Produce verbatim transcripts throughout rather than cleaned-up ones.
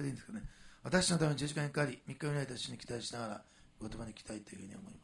れでいいんですかね。私のために十字架にかかり、みっかめになった主に期待しながら、言葉に期待というふうに思います。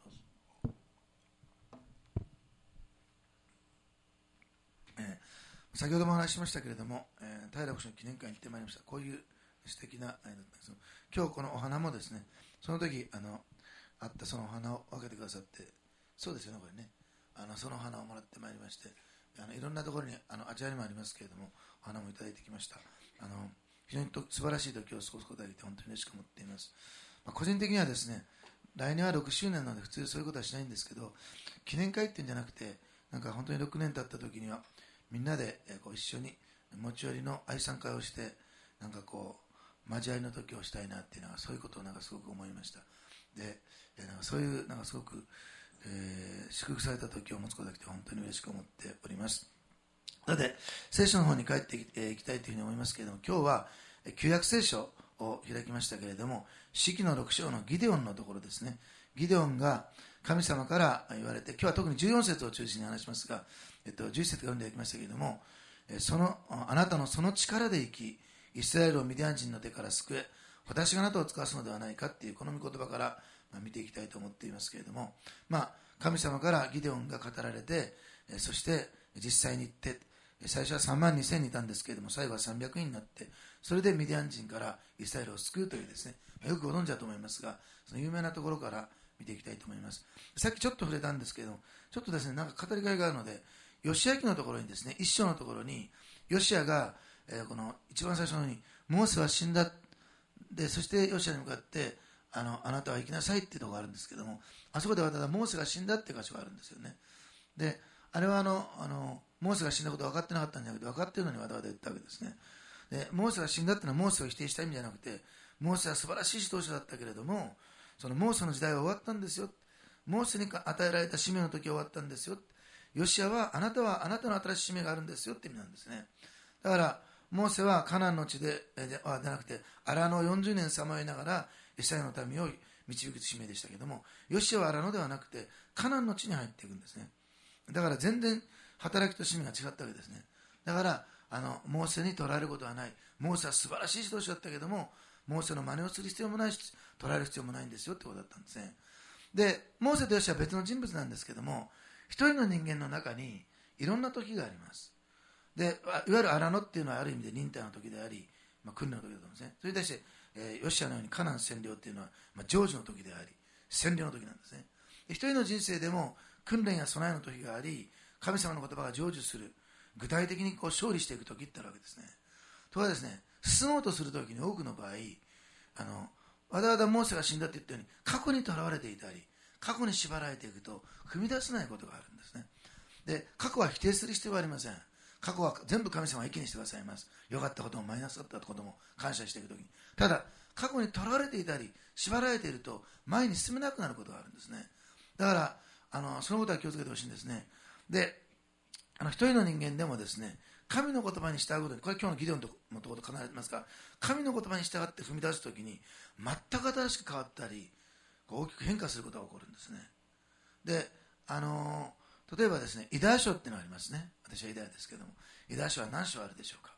えー、先ほども話しましたけれども、えー、平牧師の記念会に来てまいりました。こういう素敵なあれだったんですけど、今日このお花もですね、その時あのあったそのお花を分けてくださって、そうですよね、これね、あのそのお花をもらってまいりまして、あのいろんなところに、あのあちらにもありますけれども、お花もいただいてきました。あの非常にと素晴らしい時を過ごすことができて、本当に嬉しく思っています。まあ、個人的にはですね、来年はろくしゅうねんなので、普通そういうことはしないんですけど、記念会っていうんじゃなくて、なんか本当にろくねん経った時には、みんなでこう一緒に持ち寄りの愛賛会をして、なんかこう交わりの時をしたいなっていうのは、そういうことをなんかすごく思いました。で、なんかそういうなんかすごく、えー、祝福された時を持つことができて本当に嬉しく思っております。さて、聖書の方に帰っていきたいというふうに思いますけれども、今日は旧約聖書を開きましたけれども、士記のろく章のギデオンのところですね。ギデオンが神様から言われて、今日は特にじゅうよん節を中心に話しますが、えっと、じゅういち節から読んでいただきましたけれども、そのあなたのその力で生き、イスラエルをミディアン人の手から救え、私があなたを使わすのではないかっていうこの御言葉から、まあ、見ていきたいと思っていますけれども、まあ、神様からギデオンが語られて、そして実際に行って、最初はさんまんにせんにんいたんですけれども、最後はさんびゃくにんになって、それでミディアン人からイスラエルを救うというですね、よくご存知だと思いますが、その有名なところから見ていきたいと思います。さっきちょっと触れたんですけれども、ちょっとですね、なんか語りがいがあるので、ヨシア記のところにですね、一章のところに、ヨシアが、えー、この一番最初のに、モーセは死んだ。で、そしてヨシアに向かって、あの、あなたは生きなさいっていうところがあるんですけども、あそこではただモーセが死んだっていう箇所があるんですよね。で、あれはあの、あの、モーセが死んだこと分かってなかったんじゃなくて、分かっているのにわざわざ言ったわけですね。で、モーセが死んだっていうのはモーセを否定した意味じゃなくて、モーセは素晴らしい指導者だったけれども、そのモーセの時代は終わったんですよ。モーセに与えられた使命の時は終わったんですよ。ヨシアはあなたはあなたの新しい使命があるんですよって意味なんですね。だからモーセはカナンの地でではなくて荒野をよんじゅうねんさまよいながらイスラエルの民を導く使命でしたけども、ヨシアは荒野ではなくてカナンの地に入っていくんですね。だから全然働きと使命が違ったわけですね。だからあのモーセに取られることはない。モーセは素晴らしい指導者だったけども、モーセの真似をする必要もないし取られる必要もないんですよってことだったんですね。でモーセとヨシアは別の人物なんですけども、一人の人間の中にいろんな時があります。でいわゆる荒野っていうのはある意味で忍耐の時であり、まあ、訓練の時だと思うんですね。それに対して、えー、ヨシアのようにカナン占領っていうのは、まあ、成就の時であり占領の時なんですね。で一人の人生でも訓練や備えの時があり、神様の言葉が成就する、具体的にこう勝利していく時ってあるわけですね。ところがですね、進もうとする時に多くの場合、あのわざわざモーセが死んだって言ったように過去にとらわれていたり、過去に縛られていくと踏み出せないことがあるんですね。で過去は否定する必要はありません。過去は全部神様は益にしてくださいます。良かったこともマイナスだったことも感謝していくときに、ただ過去にとらわれていたり縛られていると前に進めなくなることがあるんですね。だからあのそのことは気をつけてほしいんですね。であの一人の人間でもですね、神の言葉に従うことに、これ今日のギデオンのところと必ず言いますが、神の言葉に従って踏み出すときに全く新しく変わったり大きく変化することが起こるんですね。であの例えばですね、イダヤ書っていうのがありますね。私はイダヤですけども、イダヤ書は何章あるでしょうか。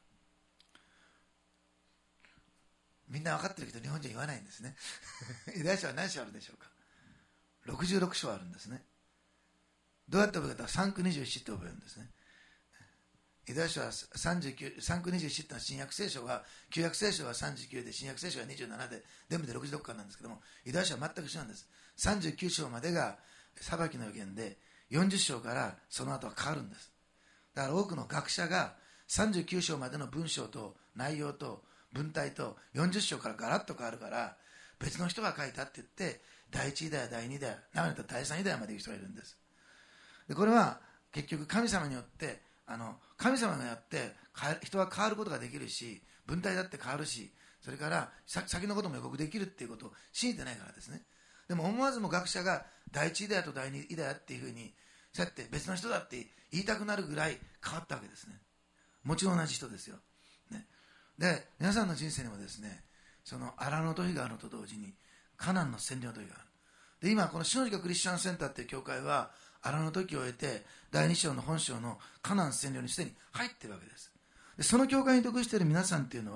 みんな分かってるけど日本人は言わないんですね。イダヤ書は何章あるでしょうか。ろくじゅうろく章あるんですね。どうやって覚えたか、さんくにじゅうななって覚えるんですね。イダヤ書はさんじゅうきゅう、さんくにじゅうななってのは新約聖書が、旧約聖書はさんじゅうきゅうで新約聖書がにじゅうななで、全部でろくじゅうろく巻なんですけども、イダヤ書は全く一緒なんです。さんじゅうきゅう章までが裁きの予言で、よんじゅう章からその後は変わるんです。だから多くの学者がさんじゅうきゅう章までの文章と内容と文体とよんじゅう章からガラッと変わるから別の人が書いたって言ってだいいちイダヤ、だいにイダヤ、長いとだいさんイダヤまで言う人がいるんです。でこれは結局神様によってあの神様がやって人は変わることができるし、文体だって変わるし、それから先のことも予告できるっていうことを信じてないからですね。でも思わずも学者がだいいちイダヤとだいにイダヤっていうふうにそうやって別の人だって言いたくなるぐらい変わったわけですね。もちろん同じ人ですよ、ね、で皆さんの人生にもですね、その荒野の時があるのと同時にカナンの占領の時がある。で今この篠塚クリスチャンセンターっていう教会は荒野の時を終えてだいに章の本章のカナン占領にすでに入っているわけです。でその教会に属している皆さんっていうのは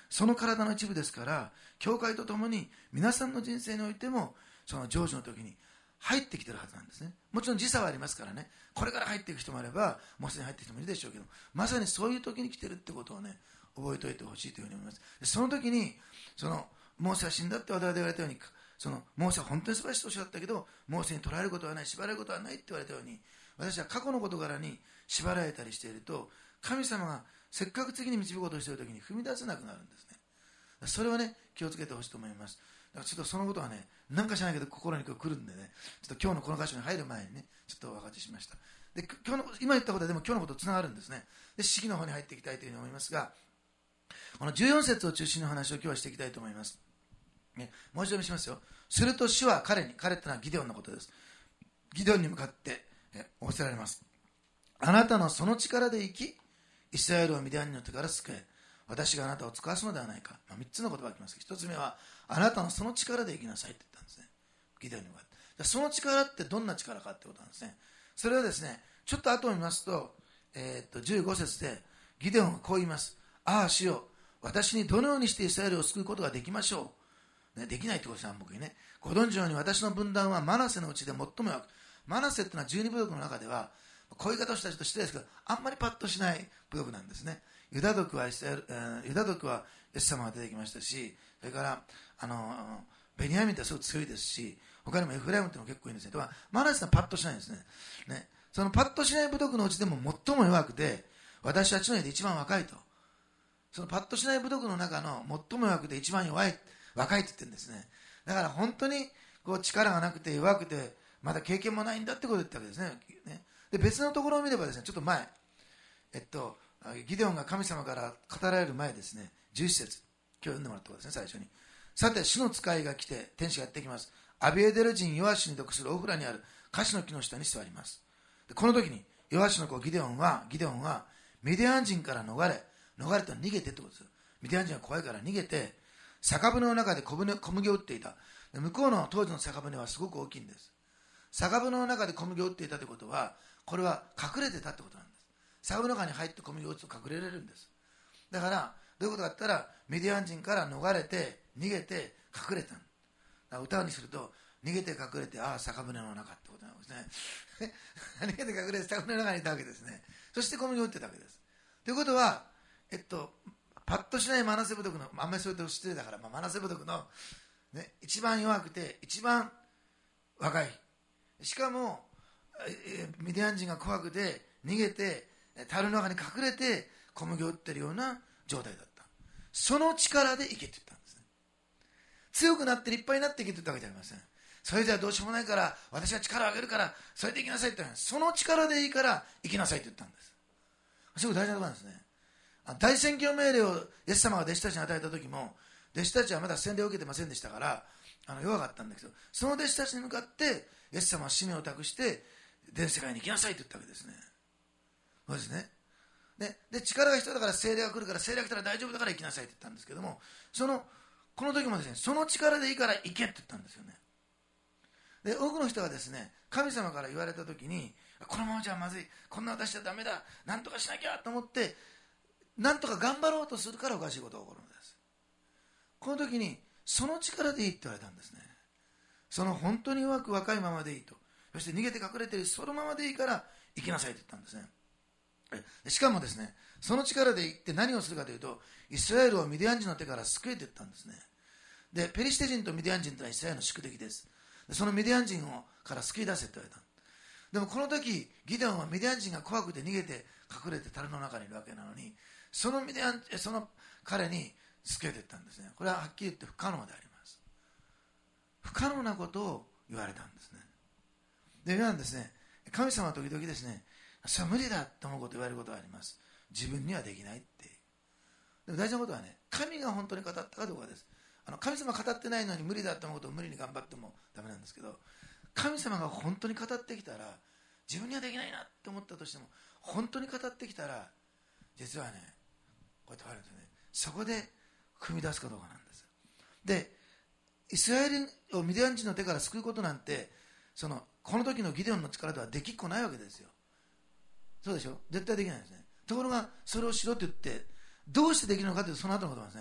その体の一部ですから、教会とともに皆さんの人生においてもその成就の時に入ってきてるはずなんですね。もちろん時差はありますからね、これから入っていく人もあればもうすでに入っていく人もいるでしょうけど、まさにそういう時に来てるってことをね、覚えておいてほしいというふうに思います。その時にそのモーセは死んだって我々で言われたように、そのモーセは本当に素晴らしい年だったけど、モーセに捉えることはない、縛られることはないって言われたように、私は過去の事柄に縛られたりしていると、神様がせっかく次に導こうとしている時に踏み出せなくなるんですね。それはね、気をつけてほしいと思います。だからちょっとそのことはね、なんか知らないけど心に来るんでね、ちょっと今日のこの箇所に入る前にね、ちょっとお分かちしました。で、今日の今言ったことはでも今日のこととつながるんですね。で、式の方に入っていきたいというふうに思いますが、このじゅうよん節を中心の話を今日はしていきたいと思います。ね、もう一度見しますよ。すると主は彼に、彼ってのはギデオンのことです。ギデオンに向かって仰せられます。あなたのその力で生き、イスラエルをミディアンの手から救え。私があなたを使わすのではないか。まあ、みっつの言葉が来ます。ひとつめは、あなたのその力で生きなさいって言ったんですね。ギデオンに向かって。その力ってどんな力かってことなんですね。それはですね、ちょっと後を見ますと、えー、っとじゅうご節でギデオンはこう言います。ああ主よ、私にどのようにしてイスラエルを救うことができましょう。ね、できないってことです、暗黙にね。ご存知のように私の分断はマナセのうちで最も弱く、マナセっていうのはじゅうに部族の中では、こういう言い方をしたらちょっと失礼ですけど、あんまりパッとしない部族なんですね。ユダ族はイスラエル、えー、ユダ族はイエス様が出てきましたし、それからあのベニヤミンってすごく強いですし、他にもエフライムっていうのも結構いいんですね。とかマナセはパッとしないんですね。ね、そのパッとしない部族のうちでも最も弱くて、私は地の上で一番若いと。そのパッとしない部族の中の最も弱くて一番弱い、若いって言ってるんですね。だから本当にこう力がなくて弱くて、まだ経験もないんだってことを言ったわけですね。ね、で別のところを見ればですね、ちょっと前、えっと、ギデオンが神様から語られる前ですね、じゅういち節、今日読んでもらったことですね、最初に。さて、主の使いが来て、天使がやってきます。アビエデル人ヨアシに属するオフラにあるカシの木の下に座ります。でこの時に、ヨアシの子ギデオンは、ギデオンは、ミディアン人から逃れ、逃れたら逃げてってことです。ミディアン人が怖いから逃げて、酒舟の中で小舟小麦を打っていた。で向こうの当時の酒舟はすごく大きいんです。酒舟の中で小麦を打っていたということは、これは隠れてたってことなんです。酒舟の中に入って小麦を打つと隠れられるんです。だからどういうことかって言ったら、ミディアン人から逃れて逃げて隠れた。だから歌にすると、逃げて隠れて、ああ酒舟の中ってことなんですね。逃げて隠れて酒舟の中にいたわけですね。そして小麦を打ってたわけです。ということは、えっとパッとしないマナセ部族の、あんまりそういうと失礼だから、まあ、マナセ部族の、ね、一番弱くて一番若い、しかもミディアン人が怖くて逃げて樽の中に隠れて小麦を打ってるような状態だった。その力でいけって言ったんですね。強くなって立派になっていけって言ったわけじゃありません。それじゃどうしようもないから私は力を上げるからそれで行きなさいって言ったんです。その力でいいから行きなさいって言ったんです。すごく大事なことなんですね。大宣教命令をイエス様が弟子たちに与えた時も、弟子たちはまだ洗礼を受けてませんでしたから、あの弱かったんだけど、その弟子たちに向かってイエス様は使命を託して全世界に行きなさいと言ったわけですね。そうですね。で, で力が必要だから聖霊が来るから、聖霊が来たら大丈夫だから行きなさいと言ったんですけども、そのこの時もですね、その力でいいから行けって言ったんですよね。で多くの人がですね、神様から言われた時に、このままじゃまずい、こんな私じゃダメだ、なんとかしなきゃと思ってなんとか頑張ろうとするからおかしいことが起こるのです。この時にその力でいいって言われたんですね。その本当に弱く若いままでいいと。そして逃げて隠れているそのままでいいから生きなさいと言ったんですね。しかもですね、その力でいって何をするかというと、イスラエルをミディアン人の手から救えと言ったんですね。でペリシテ人とミディアン人というのはイスラエルの宿敵です。でそのミディアン人をから救い出せと言われた。でもこの時ギデオンはミディアン人が怖くて逃げて隠れて樽の中にいるわけなのに、そのミディアンその彼に救えていったんですね。これははっきり言って不可能であります。不可能なことを言われたんですね。で皆さんですね、神様は時々ですね、それは無理だと思うことを言われることがあります。自分にはできないって。でも大事なことはね、神が本当に語ったかどうかです。あの神様が語ってないのに無理だと思うことを無理に頑張ってもダメなんですけど、神様が本当に語ってきたら、自分にはできないなって思ったとしても、本当に語ってきたら、実はね、こうやってあるんですよね。そこで踏み出すかどうかなんです。で、イスラエルをミディアン人の手から救うことなんて、そのこの時のギデオンの力ではできっこないわけですよ。そうでしょ、絶対できないですね。ところがそれをしろと言って、どうしてできるのかというと、その後のことなんですね。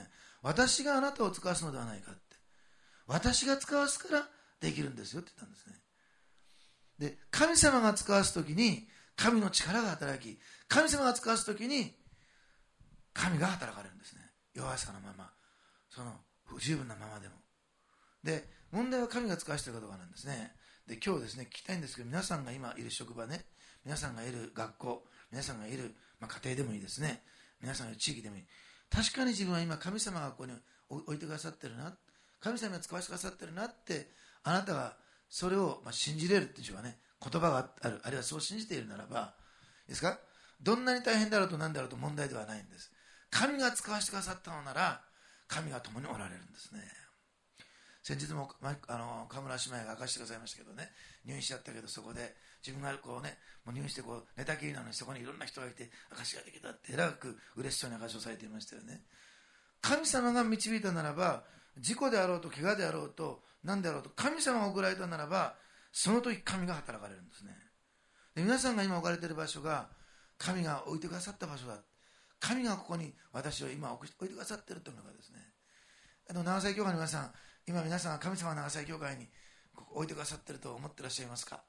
私があなたを使わすのではないかって。私が使わすからできるんですよって言ったんですね。で、神様が使わすときに神の力が働き、神様が使わすときに神が働かれるんですね。弱さのまま、その不十分なままでも。で、問題は神が使わしているかどうかなんですね。で、今日ですね、聞きたいんですけど、皆さんが今いる職場ね、皆さんがいる学校、皆さんがいる、まあ、家庭でもいいですね、皆さんがいる地域でもいい。確かに自分は今神様がここに置いてくださってるな、神様が使わせてくださってるなって、あなたがそれをまあ信じれるっていうんでしょうかね、言葉がある、あるいはそう信じているならば、いいですか、どんなに大変だろうと何だろうと問題ではないんです。神が使わせてくださったのなら、神が共におられるんですね。先日もあの河村姉妹が明かしてくださいましたけどね、入院しちゃったけど、そこで自分がこう、ね、もう入院してこう寝たきりなのに、そこにいろんな人がいて証しができたってえらく嬉しそうに証しをされていましたよね。神様が導いたならば、事故であろうと怪我であろうと何であろうと、神様が送られたならば、その時神が働かれるんですね。で、皆さんが今置かれている場所が神が置いてくださった場所だ、神がここに私を今置いてくださっているというのがですね、あの長崎教会の皆さん、今皆さんが神様が長崎教会に置いてくださっていると思ってらっしゃいますか？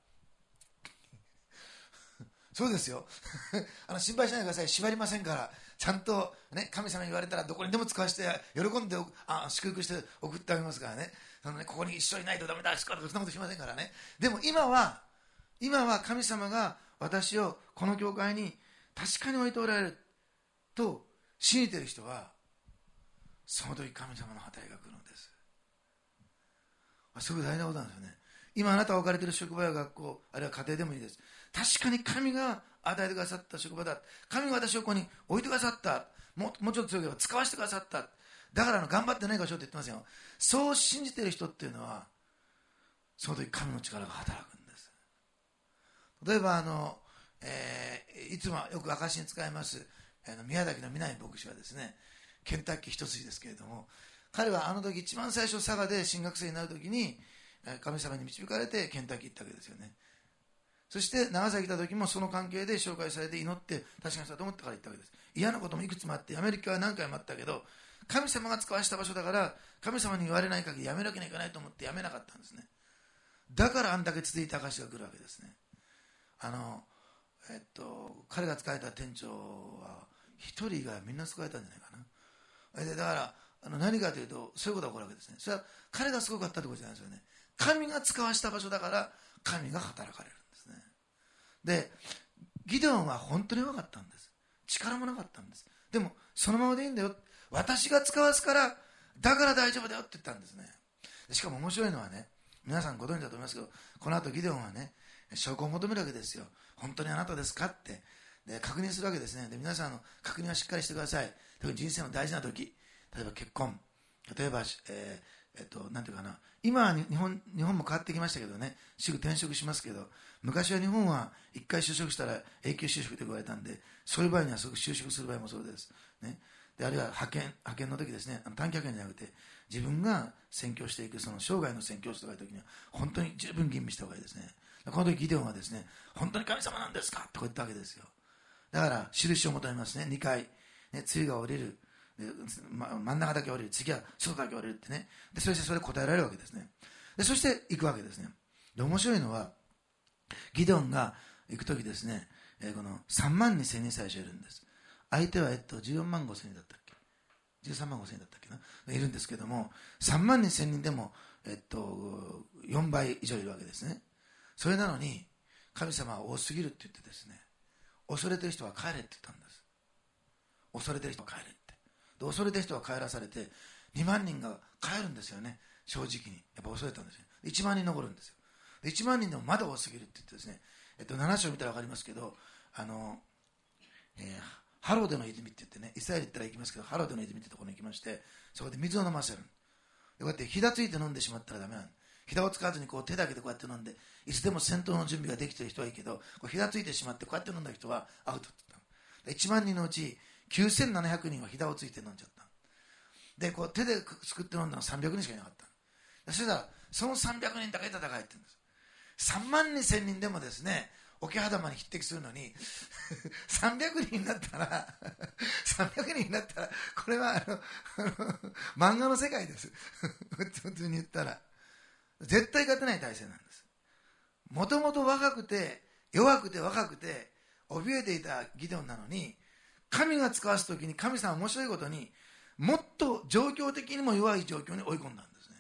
そうですよあの心配しないでください。縛りませんから、ちゃんと、ね、神様に言われたらどこにでも使わせて喜んであ祝福して送ってあげますからね。そのね、ここに一緒にいないとダメだとかそんなことしませんからね。でも今は今は神様が私をこの教会に確かに置いておられると信じている人は、その時神様の働きが来るのです。すごく大事なことなんですよね。今あなたが置かれている職場や学校、あるいは家庭でもいいです。確かに神が与えてくださった職場だ、神が私をここに置いてくださった、もう、もうちょっと強ければ使わせてくださった、だからあの頑張ってないからしょって言ってますよ。そう信じている人っていうのは、その時神の力が働くんです。例えばあの、えー、いつもよく証しに使いますあの宮崎の南牧師はですね、ケンタッキー一筋ですけれども、彼はあの時一番最初佐賀で進学生になる時に神様に導かれてケンタッキー行ったわけですよね。そして長崎行った時もその関係で紹介されて祈って確かにしたと思ってから行ったわけです。嫌なこともいくつもあってアメリカは何回もあったけど、神様が使わした場所だから神様に言われない限りやめなきゃいけないと思ってやめなかったんですね。だからあんだけ続いた証が来るわけですね。あのえっと彼が使えた店長は一人以外はみんな使えたんじゃないかな。でだからあの何かというと、そういうことが起こるわけですね。それは彼がすごかったということじゃないですよね。神が使わした場所だから神が働かれるんですね。でギデオンは本当に弱かったんです。力もなかったんです。でもそのままでいいんだよ、私が使わすからだから大丈夫だよって言ったんですね。しかも面白いのはね、皆さんご存知だと思いますけど、この後ギデオンはね、証拠を求めるわけですよ。本当にあなたですかってで確認するわけですね。で皆さんの確認はしっかりしてください。特に人生の大事な時、例えば結婚、例えば、えーえっと、なんていうかな、今は日本、日本も変わってきましたけどね、すぐ転職しますけど、昔は日本は一回就職したら永久就職と言われたんで、そういう場合にはすぐ就職する場合もそうです。ね、であるいは派遣、派遣の時ですね、短期派遣じゃなくて、自分が宣教していく、その生涯の宣教師とかいう時には、本当に十分吟味した方がいいですね。この時ギデオンはですね、本当に神様なんですかと言ったわけですよ。だから、印を求めますね、にかい、ね、梅雨が降りる。でま、真ん中だけ降りる、次は外だけ降りるってね。でそしてそれ答えられるわけですね。でそして行くわけですね。で面白いのはギデオンが行く時ですね、えー、このさんまんにせんにん最初いるんです。相手は、えっと、じゅうよんまんごせんにんだったっけ、じゅうさんまんごせんにんだったっけないるんですけども、さんまんにせんにんでも、えっと、よんばい以上いるわけですね。それなのに神様は多すぎるって言ってですね、恐れてる人は帰れって言ったんです。恐れてる人は帰れ。で恐れてる人は帰らされてにまんにんが帰るんですよね。正直にやっぱ恐れたんですよ。いちまんにん残るんですよ。でいちまんにんでもまだ多すぎるって言ってですね、えっと、なな章見たら分かりますけど、あの、えー、ハロデの泉って言ってね、イスラエル行ったら行きますけど、ハロデの泉ってところに行きまして、そこで水を飲ませる。でこうやってひだついて飲んでしまったらダメなんで、ひだを使わずにこう手だけでこうやって飲んで、いつでも戦闘の準備ができている人はいいけど、こうひだついてしまってこうやって飲んだ人はアウトって言ったの。いちまんにんのうちきゅうせんななひゃくにんはひだをついて飲んじゃった。でこう手ですくって飲んだのさんびゃくにんしかいなかった。そしたらそのさんびゃくにんだけ戦えって言うんです。さんまんにせんにんでもですね、 桶狭間に匹敵するのにさんびゃくにんになったらさんびゃくにんになったらこれはあのあの漫画の世界です普通に言ったら絶対勝てない体制なんです。もともと若くて弱くて若くて怯えていたギデオンなのに、神が使わすときに神様は面白いことにもっと状況的にも弱い状況に追い込んだんですね。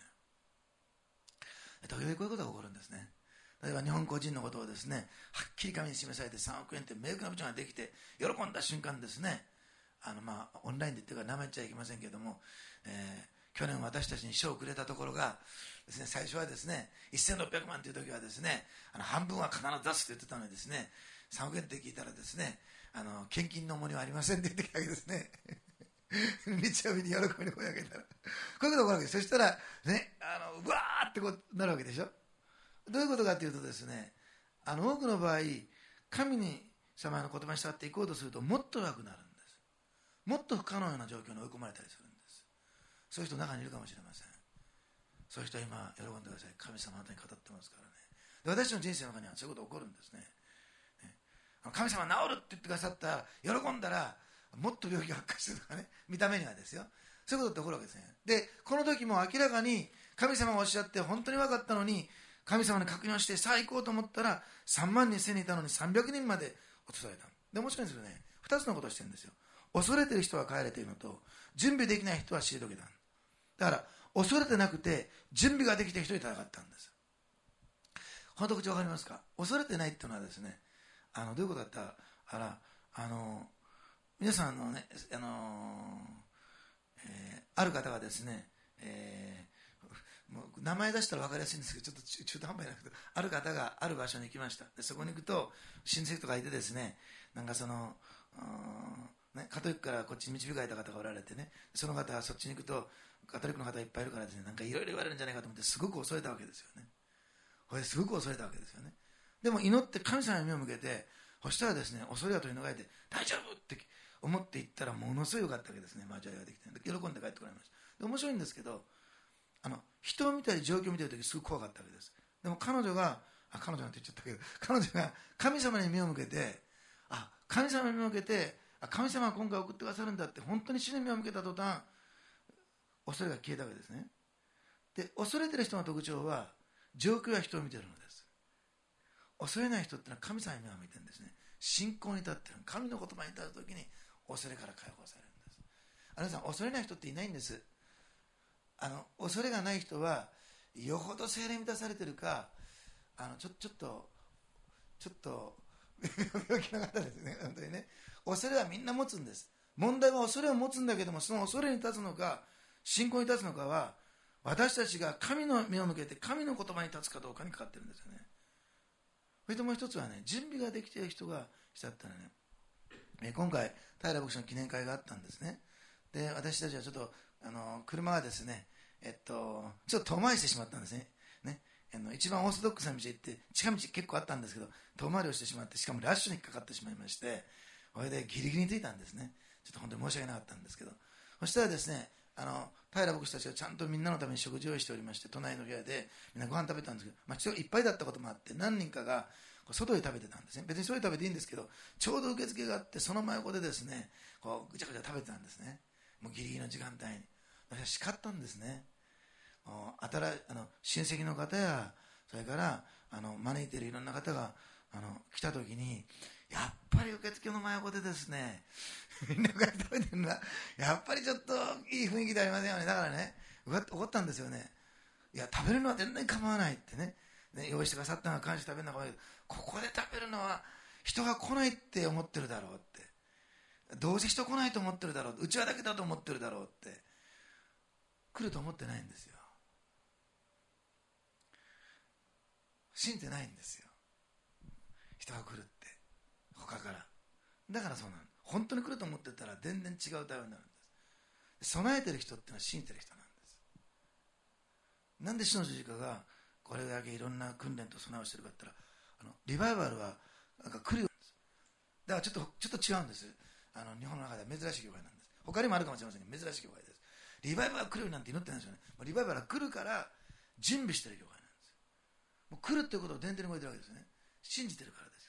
時々こういうことが起こるんですね。例えば日本個人のことをですね、はっきり神に示されてさんおくえんって明確な部長ができて喜んだ瞬間ですね、あのまあオンラインで言ってるから名前言っちゃいけませんけれども、えー、去年私たちに賞をくれたところがですね、最初はですねせんろっぴゃくまんという時はですね、あの半分は必ず出すと言ってたのにですね、さんおくえんって聞いたらですね、あの献金の重荷はありませんって言ってきたわけですね日曜日に喜びに声を上げたらこういうことが起こるわけです。そしたらね、あのうわーってこうなるわけでしょ。どういうことかというとですね、あの多くの場合神に様の言葉に従っていこうとするともっと楽になるんです。もっと不可能な状況に追い込まれたりするんです。そういう人中にいるかもしれません。そういう人は今喜んでください。神様あなたに語ってますからね。で、私の人生の中にはそういうことが起こるんですね。ね、神様治るって言ってくださった喜んだらもっと病気が悪化するとかね、見た目にはですよ、そういうことって起こるわけですね。で、この時も明らかに神様がおっしゃって本当に分かったのに、神様に確認をしてさあ行こうと思ったらさんまんにせんにんいたのにさんびゃくにんまで落とされた。で、面白いんですよね。ふたつのことをしてるんですよ。恐れてる人は帰れているのと、準備できない人は退けた。だから恐れてなくて準備ができている人に戦ったんです。この特徴分かりますか？恐れてないっていうのはですね、あのどういうことだったら、あら、あの皆さんのね、あのえー、ある方がですね、えー、もう名前出したら分かりやすいんですけど、ちょっと中中途半端じゃなくて、ある方がある場所に行きました。でそこに行くと親戚とかいてですね、なんかそのね、カトリックからこっちに導かれた方がおられてね、その方はそっちに行くとカトリックの方がいっぱいいるからですね、なんかいろいろ言われるんじゃないかと思ってすごく恐れたわけですよね。これすごく恐れたわけですよね。でも祈って神様に目を向けて、そしたらですね、恐れは取り除いて大丈夫って思っていったらものすごい良かったわけですね。交わりができて、喜んで帰ってこられました。で面白いんですけど、あの人を見たり状況を見てるときすごく怖かったわけです。でも彼女があ彼女なんて言っちゃったけど、彼女が神様に目を向けて、あ神様に目を向けて、あ神様が今回送ってくださるんだって本当に主に目を向けた途端、恐れが消えたわけですね。で恐れてる人の特徴は状況や人を見ているのです。恐れない人ってのは神様に目を向いてるんですね。信仰に立っている、神の言葉に立つときに恐れから解放されるんです。あなたさん、恐れない人っていないんです。あの恐れがない人はよほど聖霊に満たされてるか、あのちょちょっとちょっと病気の方ですね。本当にね、恐れはみんな持つんです。問題は恐れを持つんだけども、その恐れに立つのか信仰に立つのかは私たちが神の目を向けて神の言葉に立つかどうかにかかってるんですよね。それともう一つはね、準備ができている人がしたったらね、え今回平牧師の記念会があったんですね。で私たちはちょっとあの車がですね、えっとちょっと遠回りしてしまったんですね。ね、あの一番オーソドックスな道行って近道結構あったんですけど遠回りをしてしまって、しかもラッシュにかかってしまいまして、これでギリギリに着いたんですね。ちょっと本当に申し訳なかったんですけど、そしたらですね、あの平牧師たちがちゃんとみんなのために食事を用意しておりまして、隣の部屋でみんなご飯食べたんですけど、まあ、ちょっといっぱいだったこともあって何人かが外で食べてたんですね。別に外で食べていいんですけど、ちょうど受付があってその真横でですね、こうぐちゃぐちゃ食べてたんですね。もうギリギリの時間帯に私は叱ったんですね。あたらあの親戚の方やそれからあの招いているいろんな方があの来た時に、やっぱり受付の真横でですねみんなが食べてるのはやっぱりちょっといい雰囲気でありませんよね。だからね怒ったんですよね。いや食べるのは全然構わないってね、ね用意してくださったのは感謝食べるのがここで食べるのは人が来ないって思ってるだろうって、どうせ人来ないと思ってるだろう、うちわだけだと思ってるだろうって、来ると思ってないんですよ。信じてないんですよ、人が来るって他から。だからそうなの。本当に来ると思ってたら全然違う対応になるんです。備えてる人ってのは信じてる人なんです。なんで主の十字架がこれだけいろんな訓練と備えをしてるかって言ったら、あのリバイバルはなんか来るようです。だからちょっとちょっと違うんです。あの日本の中では珍しい教会なんです。他にもあるかもしれませんが珍しい教会です。リバイバルが来るようになんて祈ってないんですよね。リバイバルが来るから準備してる教会なんです。もう来るっていうことを前提に動いてるわけですね。信じてるからですよ。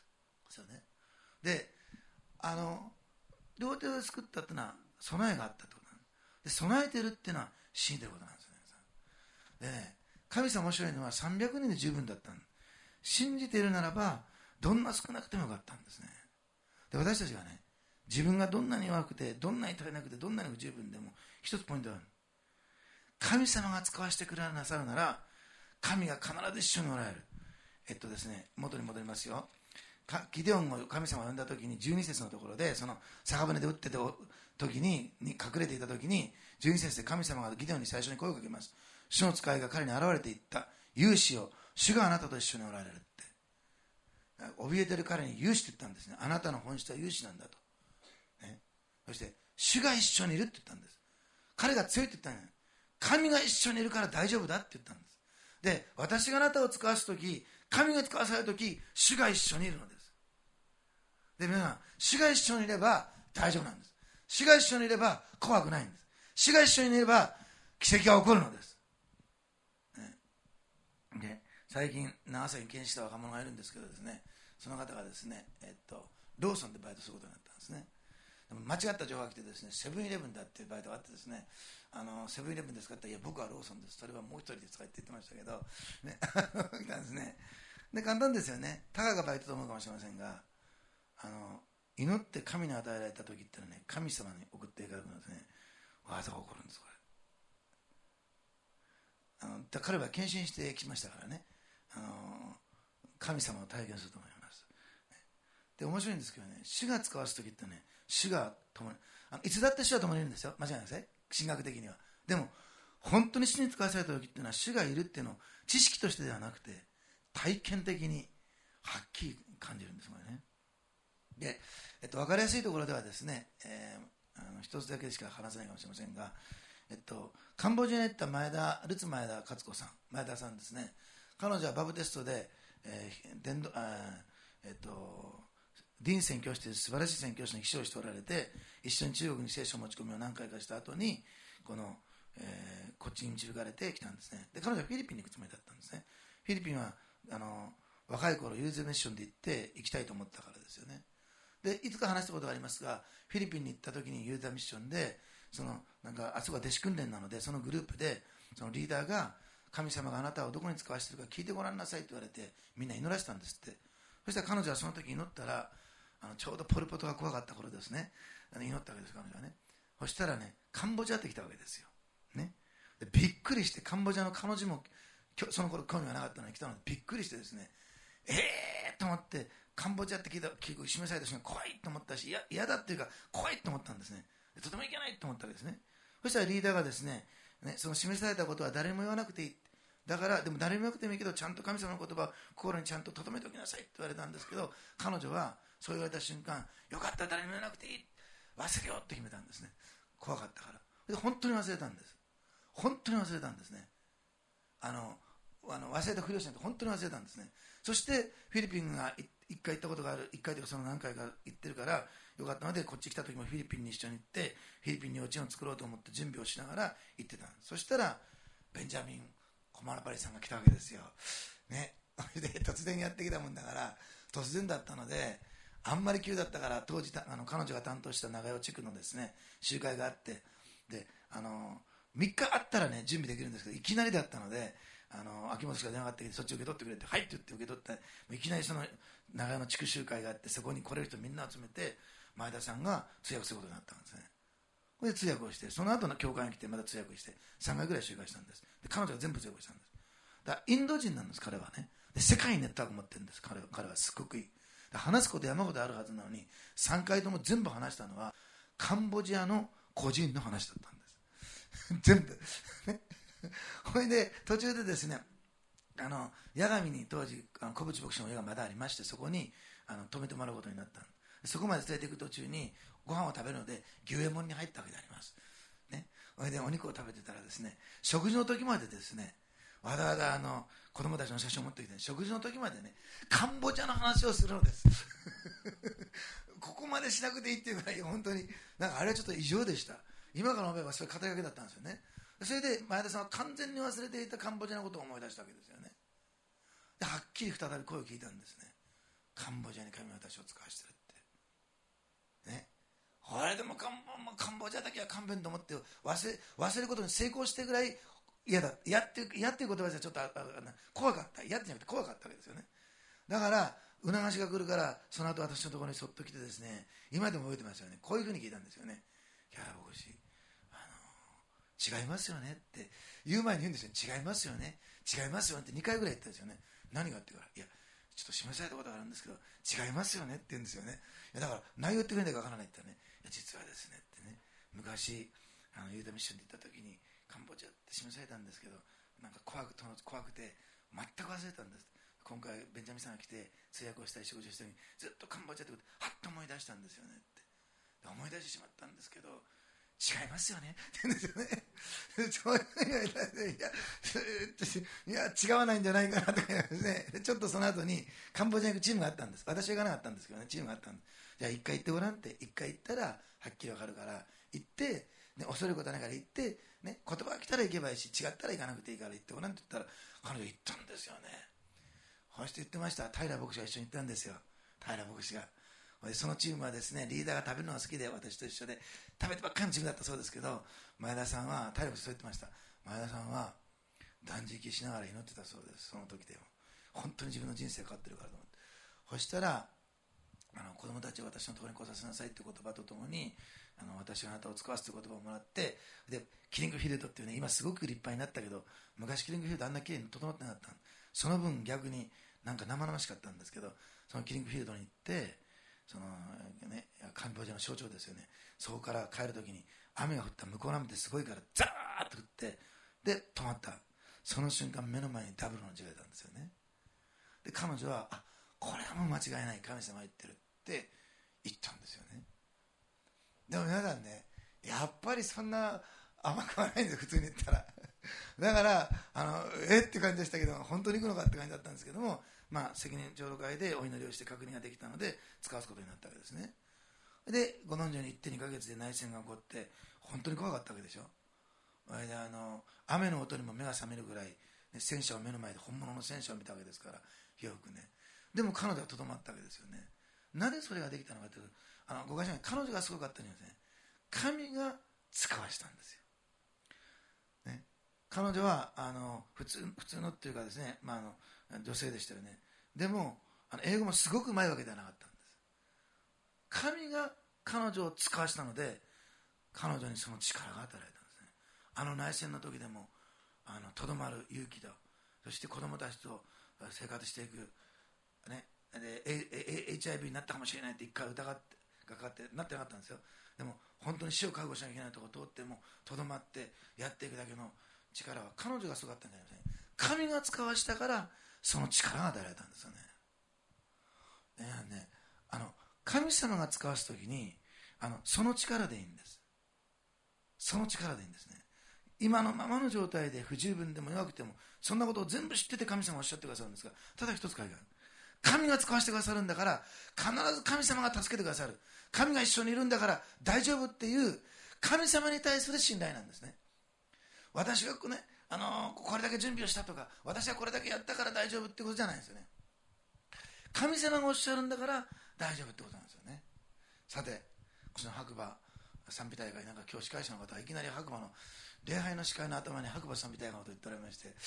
ですよね。で、あの両手を作ったっていうのは備えがあったってことなんです。で、備えてるっていうのは信じてることなんですよね。でね、神様面白いのはさんびゃくにんで十分だったんです。信じているならばどんな少なくてもよかったんですね。で、私たちがね、自分がどんなに弱くてどんなに足りなくてどんなに不十分でも一つポイントがある。神様が使わせてくれなさるなら神が必ず一緒におられる。えっとですね、元に戻りますよ。ギデオンを神様が呼んだ時にじゅうに節のところで、その酒舟で打ってた時にに隠れていた時にじゅうに節で神様がギデオンに最初に声をかけます。主の使いが彼に現れていった。勇士よ、主があなたと一緒におられるって。怯えてる彼に勇士って言ったんですね。あなたの本質は勇士なんだと、ね、そして主が一緒にいるって言ったんです。彼が強いって言ったんです。神が一緒にいるから大丈夫だって言ったんです。で、私があなたを使わすとき、神が使わされるとき、主が一緒にいるのです。で、皆さん、主が一緒にいれば大丈夫なんです。主が一緒にいれば怖くないんです。主が一緒にいれば奇跡が起こるのです。ね、で、最近、長崎に検視した若者がいるんですけどですね、その方がですね、えっと、ローソンでバイトすることになったんですね。でも間違った情報が来てですね、セブンイレブンだっていうバイトがあってですね、あのセブンイレブンですかって言ったら、いや僕はローソンです、それはもう一人ですかって言ってましたけど、ね、来たんですね。で、簡単ですよね。たかがバイトと思うかもしれませんが、あの祈って神に与えられた時ってのはね、神様に送っていただくのですね、技が起こるんです。これあのだ彼は献身してきましたからね、あの神様を体験すると思います。で、面白いんですけどね、主が使わす時ってね、主が共に、あのいつだって主は共にいるんですよ、間違いないですね、神学的には。でも本当に主に使わされた時っていうのは、主がいるっていうのを知識としてではなくて体験的にはっきり感じるんですもんね。で、えっと、分かりやすいところではですね、えー、あの一つだけしか話せないかもしれませんが、えっと、カンボジアに行った前田ルツ前田勝子さん、前田さんですね。彼女はバブテストで、えー伝道あえっとディン宣教師という素晴らしい宣教師の秘書をしておられて、一緒に中国に聖書持ち込みを何回かした後にこの、えー、こっちに導かれてきたんですね。で、彼女はフィリピンに行くつもりだったんですね。フィリピンはあの若い頃ユーゼミッションで行って行きたいと思ったからですよね。で、いつか話したことがありますが、フィリピンに行った時にユーザーミッションで、そのなんかあそこは弟子訓練なので、そのグループでそのリーダーが、神様があなたをどこに使わせているか聞いてごらんなさいと言われて、みんな祈らせたんですって。そしたら彼女はその時祈ったら、あのちょうどポルポトが怖かった頃ですね、あの祈ったわけです、彼女はね。そしたらね、カンボジアって来たわけですよ、ね、でびっくりして、カンボジアの彼女もその頃興味がなかったのに来たのでびっくりしてですね、えーと思って、カンボジアって聞いた、聞く示された瞬間怖いと思ったし、嫌嫌だっていうか怖いと思ったんですね。でとてもいけないと思ったわけですね。そしたらリーダーがですね、ね、その示されたことは誰も言わなくていい、だからでも誰も言わなくてもいいけど、ちゃんと神様の言葉を心にちゃんと留めておきなさいって言われたんですけど、彼女はそう言われた瞬間、よかった誰も言わなくていい、忘れようって決めたんですね。怖かったから。で本当に忘れたんです。本当に忘れたんですね。あのあの忘れたふりをしないと本当に忘れたんですね。そしてフィリピンが一回行ったことがある、一回というかその何回か行ってるからよかったので、こっち来た時もフィリピンに一緒に行ってフィリピンに幼稚園を作ろうと思って準備をしながら行ってたんです。そしたらベンジャミン・コマラパリさんが来たわけですよ、ね、で突然やってきたもんだから突然だったので、あんまり急だったから、当時あの彼女が担当した長与地区のですね集会があって、であのみっかあったらね準備できるんですけど、いきなりだったので、あの秋元氏が電話があってきて、そっち受け取ってくれって、はいって言って受け取って、いきなりその長屋の地区集会があって、そこに来れる人みんな集めて前田さんが通訳することになったんですね。これで通訳をして、その後の教会に来てまた通訳してさんかいぐらい集会したんです。で彼女が全部通訳したんです。だからインド人なんです、彼はね。で世界にネットワーク持ってるんです、彼は。彼はすごくいい。話すこと山ほどあるはずなのに、さんかいとも全部話したのはカンボジアの個人の話だったんです全部ね。ほいで途中でですね、あの八神に当時あの小渕牧師の家がまだありまして、そこにあの泊めてもらうことになった。そこまで連れていく途中にご飯を食べるので牛右衛門に入ったわけであります、ね、ほいでお肉を食べてたらですね、食事の時までですね、わざわざあの子供たちの写真を持ってきて、食事の時までねカンボジアの話をするのですここまでしなくていいっていうぐらい、本当になんかあれはちょっと異常でした。今から思えばそれ肩書きだったんですよね。それで前田さんは完全に忘れていたカンボジアのことを思い出したわけですよね。ではっきり再び声を聞いたんですね。 カンボジアに神は私を使わしてるってね。あれでもカンボ、カンボジアだけは勘弁と思って忘れ忘れることに成功してぐらい嫌だ。嫌っていう嫌っていう言葉じゃちょっと怖かった。嫌じゃなくて怖かったわけですよね。だから促しが来るから、その後私のところにそっと来てですね、今でも覚えてますよね。こういうふうに聞いたんですよね。いや牧師、あの違いますよねって言う前に言うんですよ。違いますよね違いますよねってにかいぐらい言ったんですよね。何がって言うから、いやちょっと示されたことがあるんですけど違いますよねって言うんですよね。いやだから内容ってくれないか分からないって言ったらね、いや実はですねってね、昔あのユータミッションで行った時にカンボジアって示されたんですけど、なんか怖く怖くて全く忘れたんです。今回ベンジャミンさんが来て通訳をしたり仕事をしたりずっとカンボジアってことはっと思い出したんですよねって思い出してしまったんですけど、違いますよねって言うんですよね。いや違わないんじゃないかなとか言いますね。ちょっとその後にカンボジアに行くチームがあったんです。私は行かなかったんですけどね、チームがあったんです。じゃあ一回行ってごらんって、一回行ったらはっきり分かるから行って、ね、恐れることはないから行って、ね、言葉が来たら行けばいいし、違ったら行かなくていいから行ってごらんって言ったら彼女行ったんですよね。そして言ってました。平牧師が一緒に行ったんですよ。平牧師が。そのチームはですね、リーダーが食べるのが好きで、私と一緒で食べてばっかりのチームだったそうですけど、前田さんは平牧師そう言ってました。前田さんは断食しながら祈ってたそうです。その時でも本当に自分の人生変わってるからと思って。そしたらあの子供たちを私のところに来させなさいという言葉とともに、あの私があなたを使わすという言葉をもらって、でキリングフィールドっていうね、今すごく立派になったけど、昔キリングフィールドあんなきれいに整ってなかった。その分逆になんか生々しかったんですけど、そのキリングフィールドに行って、そのね、カンボジアの象徴ですよね。そこから帰るときに雨が降った。向こうの雨ってすごいからザーッと降って、で止まった。その瞬間目の前にダブルの字が出たんですよね。で彼女は、あ、これはもう間違いない、神様が言ってるって言ったんですよね。でも皆さんね、やっぱりそんな甘くはないんですよ、普通に言ったら。だからあのえって感じでしたけど、本当に行くのかって感じだったんですけども、まあ、責任聴導会でお祈りをして確認ができたので使わすことになったわけですね。でご存知に行ってにかげつで内戦が起こって本当に怖かったわけでしょ。であの雨の音にも目が覚めるぐらい、ね、戦車を目の前で本物の戦車を見たわけですから、よくね。でも彼女はとどまったわけですよね。なぜそれができたのかというと、あのご解釈に彼女がすごかったんですね。神が使わしたんですよ、ね、彼女はあの普通普通のっていうかですね、まあ、あの女性でしたよね。でもあの英語もすごくうまいわけではなかったんです。神が彼女を使わしたので、彼女にその力が与えられたんですね。あの内戦の時でもとどまる勇気と、そして子供たちと生活していく、ね、で エイチアイブイ になったかもしれないって一回疑ってかかってなってなかったんですよ。でも本当に死を覚悟しなきゃいけないところを通ってもとどまってやっていくだけの力は彼女がすごかったんじゃないですか。神が使わしたからその力が与えられたんですよね。ね、あの神様が使わすときにあのその力でいいんです。その力でいいんですね。今のままの状態で不十分でも弱くてもそんなことを全部知ってて神様がおっしゃってくださるんですが、ただ一つ書いてある。神が使わせてくださるんだから必ず神様が助けてくださる、神が一緒にいるんだから大丈夫っていう神様に対する信頼なんですね。私が、ね、あのこれだけ準備をしたとか私はこれだけやったから大丈夫ってことじゃないんですよね。神様がおっしゃるんだから大丈夫ってことなんですよね。さて、この白馬賛美大会、なんか今日司会者の方はいきなり白馬の礼拝の司会の頭に白馬賛美大会のことを言っておられまして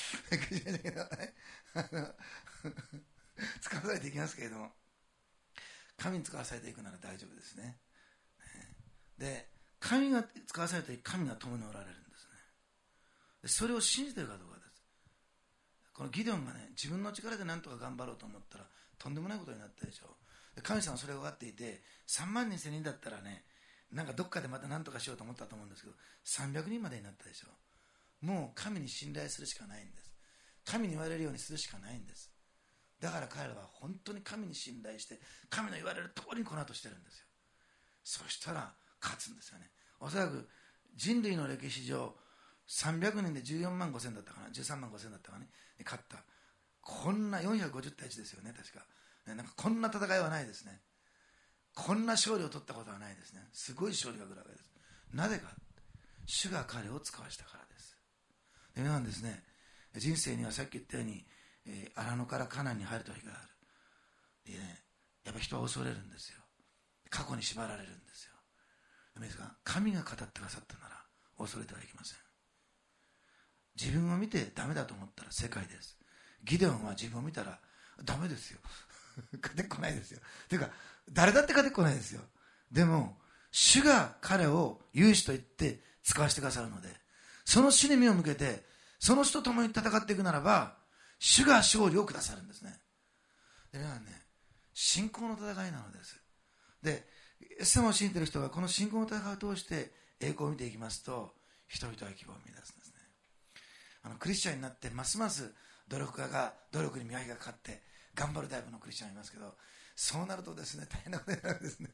使わされていきますけれども、神に使わされていくなら大丈夫ですね。で神が使わされて神が共におられるんですね。でそれを信じているかどうかです。このギデオンがね、自分の力で何とか頑張ろうと思ったらとんでもないことになったでしょう。で神様はそれが分かっていて、さんまんにせんにんだったらね、なんかどっかでまた何とかしようと思ったと思うんですけど、さんびゃくにんまでになったでしょう。もう神に信頼するしかないんです。神に言われるようにするしかないんです。だから彼らは本当に神に信頼して神の言われる通りにこの後してるんですよ。そしたら勝つんですよね。おそらく人類の歴史上さんびゃくにんでじゅうよんまんごせんだったかな、じゅうさんまんごせんだったかね、勝った。こんなよんひゃくごじゅうたいいちですよね、確か。なんかこんな戦いはないですね。こんな勝利を取ったことはないですね。すごい勝利が来るわけです。なぜか、主が彼を使わしたからです。で皆さんですね、人生にはさっき言ったように、えー、荒野からカナンに入る時がある。でね、 やっぱ人は恐れるんですよ。過去に縛られるんですよ。ですが、神が語ってくださったなら恐れてはいけません。自分を見てダメだと思ったら世界です。ギデオンは自分を見たらダメですよ。勝てっこないですよ。というか、誰だって勝てっこないですよ。でも、主が彼を勇士と言って使わせてくださるので、その主に目を向けて、その人と共に戦っていくならば、主が勝利をくださるんですね。でね、信仰の戦いなのです。で、イエス様を信じている人がこの信仰の戦いを通して栄光を見ていきますと、人々は希望を見出すんですね。あのクリスチャンになってますます努力家が努力に磨きがかかって頑張るタイプのクリスチャンがいますけど、そうなるとですね、大変なことになるんですね。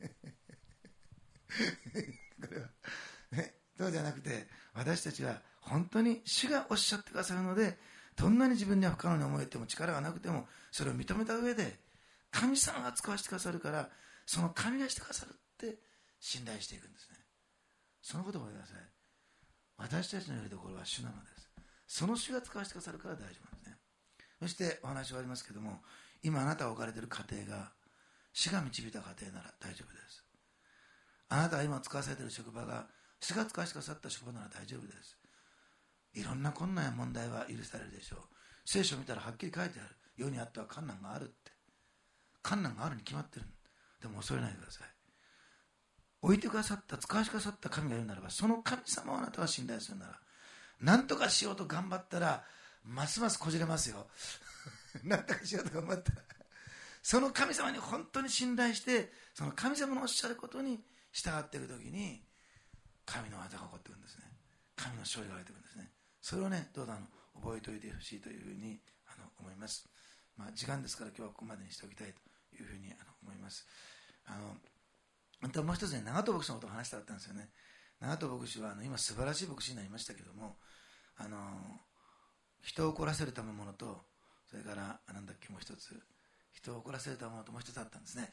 これはね、そうじゃなくて、私たちは本当に主がおっしゃってくださるので、どんなに自分には不可能に思えても力がなくてもそれを認めた上で、神様が使わせてくださるから、その神がしてくださるって信頼していくんですね。そのことを覚えてください。私たちのやるところは主なのです。その主が使わせてくださるから大丈夫なんですね。そしてお話はありますけども、今あなたが置かれている家庭が主が導いた家庭なら大丈夫です。あなたが今使わされている職場が主が使わせてくださった職場なら大丈夫です。いろんな困難や問題は許されるでしょう。聖書を見たらはっきり書いてある。世にあっては困難があるって。困難があるに決まってる。でも恐れないでください。置いてくださった、使わせてくださった神がいるならば、その神様をあなたが信頼するなら、何とかしようと頑張ったらますますこじれますよ。何とかしようと頑張ったら、その神様に本当に信頼して、その神様のおっしゃることに従っているときに、神の技が起こってくるんですね。神の勝利が出てくるんですね。それをね、どうぞあの覚えておいてほしいというふうにあの思います。まあ、時間ですから今日はここまでにしておきたいというふうにあの思います。あの本当はもう一つね、長門牧師のことを話したかったんですよね。長門牧師はあの今素晴らしい牧師になりましたけども、あの人を怒らせるためのものと、それからなんだっけもう一つ、人を怒らせるためのものともう一つあったんですね。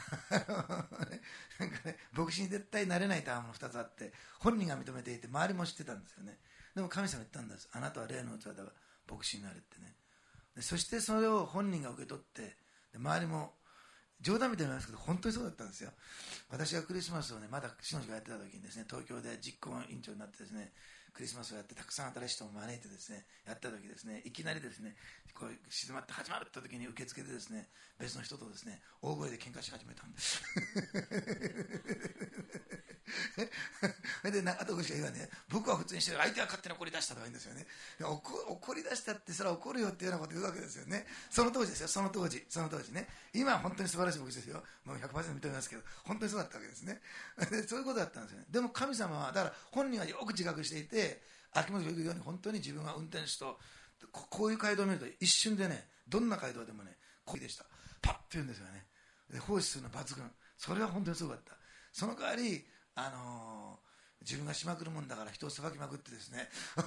なんかね、牧師に絶対なれないための二つあって、本人が認めていて周りも知ってたんですよね。でも神様言ったんです。あなたは霊の器だから牧師になれってね。でそしてそれを本人が受け取って、で周りも冗談みたいになりますけど本当にそうだったんですよ。私がクリスマスをね、まだ篠地がやってた時にですね、東京で実行委員長になってですね、クリスマスをやってたくさん新しい人を招いてですね、やった時ですね、いきなりですね、こう静まって始まるって時に受付でですね、別の人とですね、大声で喧嘩し始めたんです。それで中戸口が言うね、僕は普通にしてる、相手は勝手に怒り出したとか言うんですよね。怒怒り出したってそれは怒るよっていうようなこと言うわけですよね。その当時ですよ、その当時、その当時ね。今は本当に素晴らしい牧師ですよ。もう ひゃくパーセント 認めますけど、本当にそうだったわけですね。でそういうことだったんですよね。でも神様は、だから本人はよく自覚していて、秋元が言うように本当に自分は運転手と、ここういう街道を見ると一瞬でね、どんな街道でもね、こうでした。パッと言うんですよね。で奉仕するの抜群。それは本当にすごかった。その代わり、あのー自分がしまくるもんだから人を裁きまくってですね、だ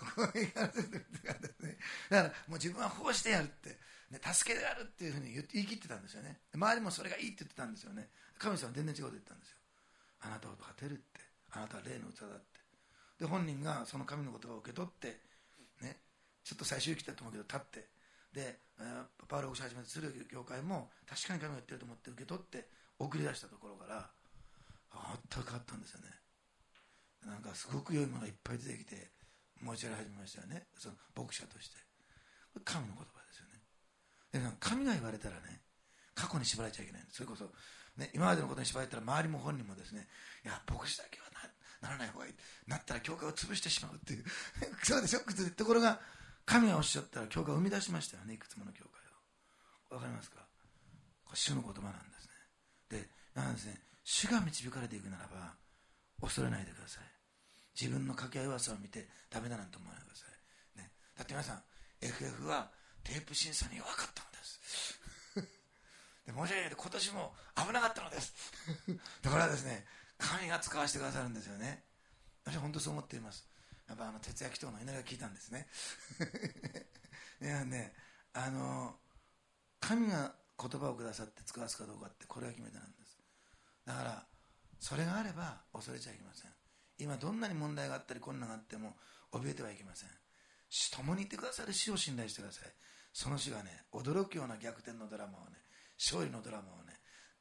からもう自分はこうしてやるって、ね、助けてやるっていうふうに言って言い切ってたんですよね。周りもそれがいいって言ってたんですよね。神様は全然違うこと言ったんですよ。あなたを勝てるって、あなたは霊の器だって。で本人がその神の言葉を受け取って、ね、ちょっと最終行きだと思うけど立って、でパウロをし始めてする教会も確かに神が言ってると思って受け取って送り出したところから全く変わったんですよね。なんかすごく良いものがいっぱい出てきて持ち上げ始めましたよね。その牧者として神の言葉ですよね。で神が言われたらね、過去に縛られちゃいけないんです。それこそ、ね、今までのことに縛られたら周りも本人もですね、いや牧師だけは な, ならない方がいい、なったら教会を潰してしまうっていうそうでしょ。ところが神がおっしゃったら教会を生み出しましたよね。いくつもの教会を。わかりますか。これ主の言葉なんですね。でなんですね、主が導かれていくならば恐れないでください。自分の掛け合い噂を見てダメだなんて思わないでください、ね、だって皆さん エフエフ はテープ審査に弱かったのですで申し訳ないけど今年も危なかったのですだからですね、神が使わせてくださるんですよね。私は本当にそう思っています。やっぱあの徹夜祈祷の祈りが聞いたんですねいやね、あの神が言葉をくださって使わすかどうかってこれが決め手なんです。だからそれがあれば恐れちゃいけません。今どんなに問題があったり困難があっても怯えてはいけません。共にいてくださる主を信頼してください。その主がね、驚くような逆転のドラマをね、勝利のドラマをね、必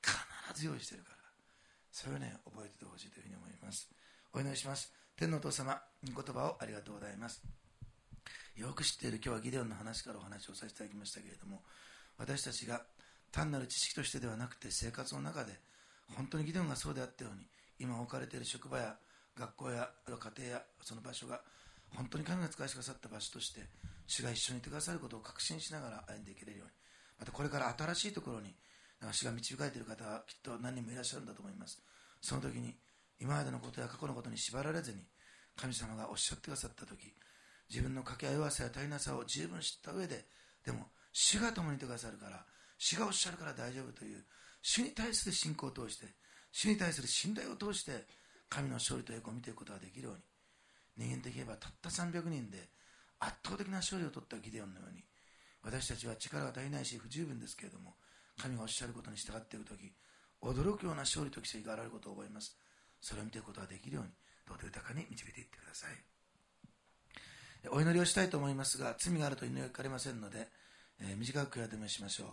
ず用意しているから、それをね覚えててほしいというふうに思います。お祈りします。天のお父様、御言葉をありがとうございます。よく知っている今日はギデオンの話からお話をさせていただきましたけれども、私たちが単なる知識としてではなくて生活の中で本当にギデオンがそうであったように、今置かれている職場や学校や家庭やその場所が本当に神が使わせてくださった場所として主が一緒にいてくださることを確信しながら歩んでいけれるように、またこれから新しいところに主が導かれている方はきっと何人もいらっしゃるんだと思います。その時に今までのことや過去のことに縛られずに、神様がおっしゃってくださった時、自分の掛け合い弱さや足りなさを十分知った上で、でも主が共にいてくださるから、主がおっしゃるから大丈夫という主に対する信仰を通して、主に対する信頼を通して神の勝利と栄光を見ていくことができるように、人間的に言えばたったさんびゃくにんで圧倒的な勝利を取ったギデオンのように、私たちは力が足りないし不十分ですけれども、神がおっしゃることに従っていくとき、驚くような勝利と奇跡が現れることを覚えます。それを見ていくことができるように、どうぞ豊かに導いていってください。お祈りをしたいと思いますが、罪があると祈りがかかりませんので、えー、短く悔やみをしましょう。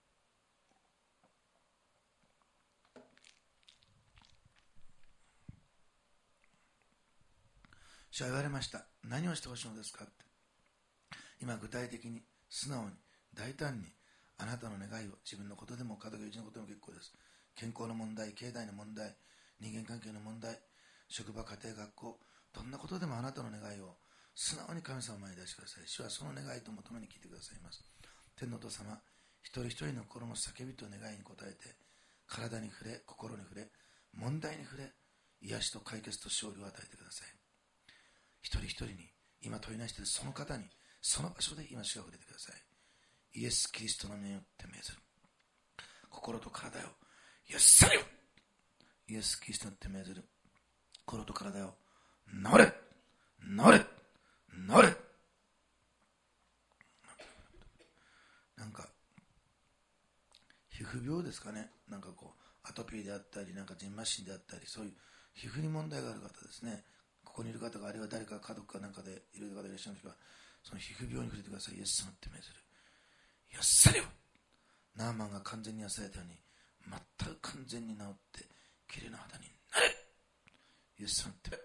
主は言われました。何をしてほしいのですかって。今具体的に素直に大胆にあなたの願いを、自分のことでも家族うちのことでも結構です。健康の問題、経済の問題、人間関係の問題、職場、家庭、学校、どんなことでもあなたの願いを素直に神様の前に出してください。主はその願いと求めに聞いてくださいます。天のお父様、一人一人の心の叫びと願いに応えて、体に触れ、心に触れ、問題に触れ、癒しと解決と勝利を与えてください。一人一人に、今問いなしているその方に、その場所で今主が触れてください。イエス・キリストの名によって命ずる。心と体よ、よっされよ。イエス・キリストによって命ずる。心と体よ、治れ治れ治れ。なんか皮膚病ですかね。なんかこうアトピーであったり、なんかジンマシンであったり、そういう皮膚に問題がある方ですね。ここにいる方が、あるいは誰か家族かなんかでいる方がいらっしゃる人は、その皮膚病に触れてください。イエス様って命ずる。よっされよ。ナーマンが完全に癒されたように、全く完全に治ってきれいな肌になれ。イエス様って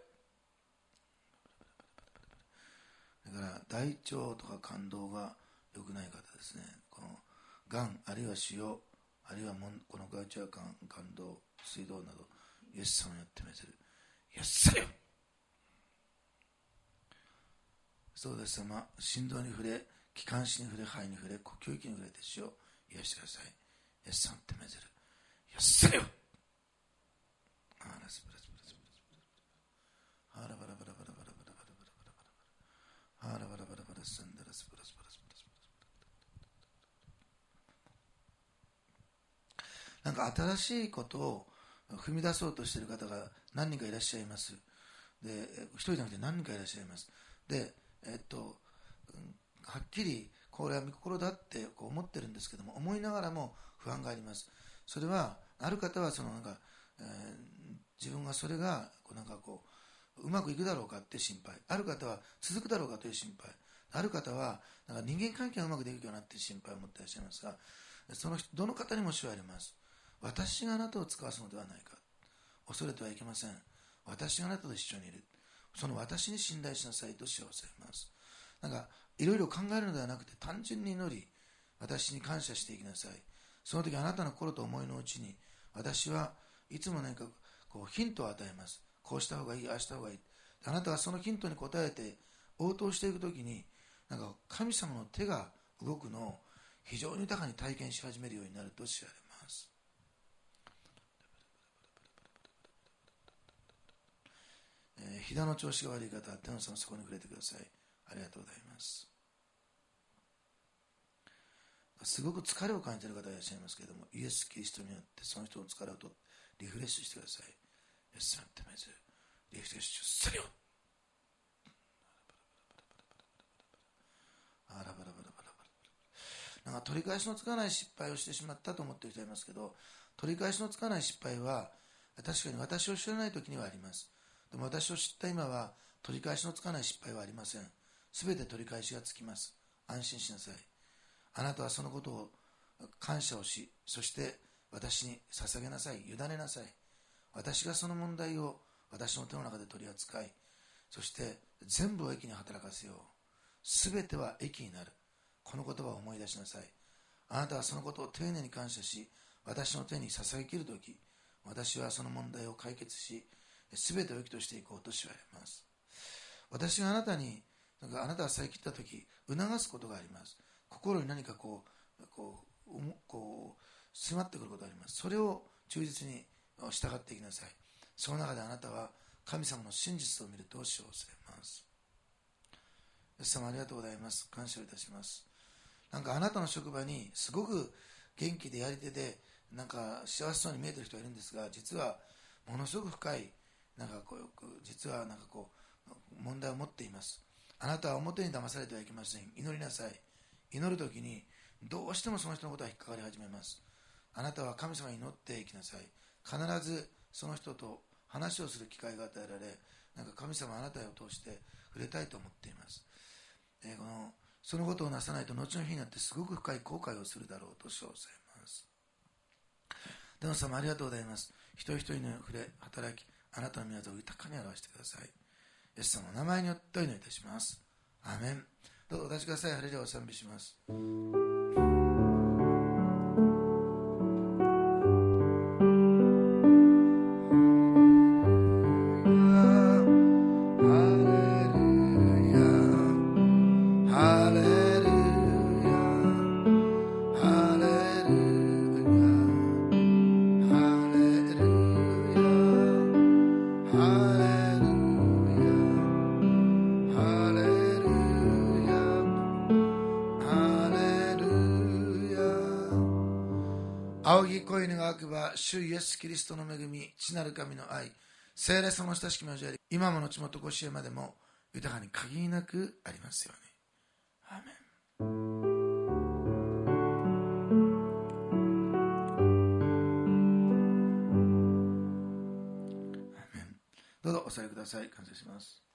だから大腸とか肝臓が良くない方ですね。このがん、あるいは腫瘍、あるいはもんこの大腸肝、肝臓、水道など、イエス様によって命ずる。よっされよ。そうです様、心臓に触れ、気管支に触れ、肺に触れ、呼吸器に触れて死を癒してください。イエス様って命ずる。よっされよ。あらすぶらすぶらすぶらすぶらすぶら。あらばらばらばらばらばらばらばらばらばら。あらばらばらばらすんだらすぶらすぶらすぶらすぶら。なんか新しいことを踏み出そうとしている方が何人かいらっしゃいます。で、一人じゃなくて何人かいらっしゃいます。で、えっと、はっきりこれは御心だってこう思ってるんですけども、思いながらも不安があります。それはある方はそのなんか、えー、自分がそれがこうなんかこううまくいくだろうかって心配、ある方は続くだろうかという心配、ある方はなんか人間関係がうまくできるようになって心配を持っていらっしゃいますが、その人どの方にも主は言われます。私があなたを使わすのではないか、恐れてはいけません。私があなたと一緒にいる。その私に信頼しなさいと主はおっしゃいます。なんかいろいろ考えるのではなくて、単純に祈り、私に感謝していきなさい。その時あなたの心と思いのうちに、私はいつも何かこうヒントを与えます。こうした方がいい、ああした方がいい。あなたがそのヒントに応えて応答していく時に、なんか神様の手が動くのを非常に豊かに体験し始めるようになると知られます。えー、膝の調子が悪い方は天の様そこに触れてください。ありがとうございます。すごく疲れを感じている方がいらっしゃいますけれども、イエス・キリストによってその人の疲れをとリフレッシュしてください。イエス様ってめずリフレッシュするよ。あらばらばらばらばら。なんか取り返しのつかない失敗をしてしまったと思っている人いますけど、取り返しのつかない失敗は確かに私を知らない時にはあります。でも私を知った今は取り返しのつかない失敗はありません。すべて取り返しがつきます。安心しなさい。あなたはそのことを感謝をし、そして私に捧げなさい、委ねなさい。私がその問題を私の手の中で取り扱い、そして全部を益に働かせよう。すべては益になる。この言葉を思い出しなさい。あなたはそのことを丁寧に感謝し、私の手に捧げきるとき、私はその問題を解決し、すべてを益としていこうとしわれます。私があなたに、なんかあなたが捧げきったとき、促すことがあります。心に何かこう、こう、こう迫ってくることがあります。それを忠実に従っていきなさい。その中であなたは神様の真実を見ると称されます。イエス様ありがとうございます。感謝をいたします。なんかあなたの職場にすごく元気でやり手でなんか幸せそうに見えている人がいるんですが、実はものすごく深いなんかこう実はなんかこう問題を持っています。あなたは表に騙されてはいけません。祈りなさい。祈るときにどうしてもその人のことが引っかかり始めます。あなたは神様に祈っていきなさい。必ずその人と話をする機会が与えられ、なんか神様はあなたを通して触れたいと思っています。えー、このそのことをなさないと後の日になってすごく深い後悔をするだろうと称されます。天皇様ありがとうございます。一人一人の触れ、働き、あなたの御業を豊かに表してください。イエス様の名前によってお祈りいたします。アーメン。どうぞお立ちください。ハレルヤを賛美します。仰ぎ声にがくば、主イエスキリストの恵み、父なる神の愛、聖霊様の親しき交わり、今も後もとこしえまでも豊かに限りなくありますように。アーメン。どうぞお座りください。感謝します。